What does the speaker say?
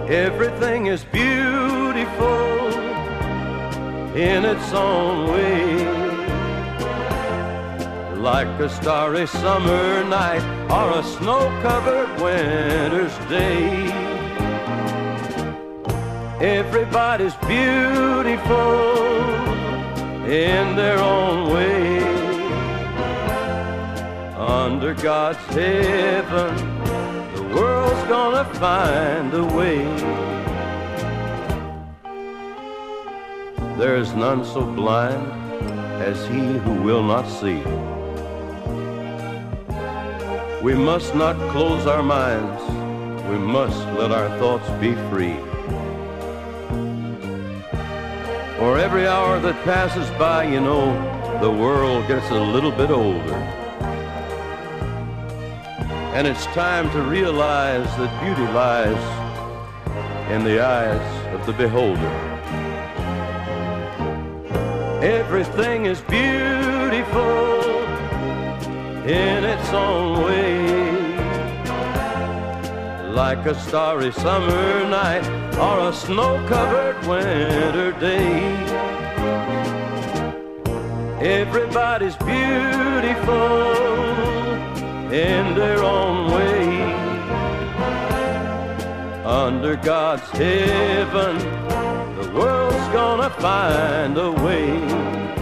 Everything is beautiful in its own way, like a starry summer night or a snow-covered winter's day. Everybody's beautiful in their own way. Under God's heaven, the world's gonna find a way. There is none so blind as he who will not see. We must not close our minds, we must let our thoughts be free. For every hour that passes by, you know, the world gets a little bit older. And it's time to realize that beauty lies in the eyes of the beholder. Everything is beautiful in its own way, like a starry summer night or a snow-covered winter day. Everybody's beautiful in their own way. Under God's heaven, the world's gonna find a way.